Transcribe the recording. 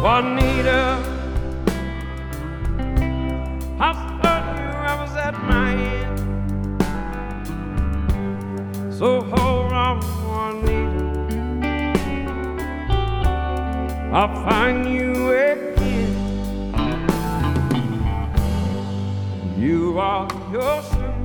Juanita, I thought I was at my end. So hold on, Juanita, I'll find you again. You are yourself.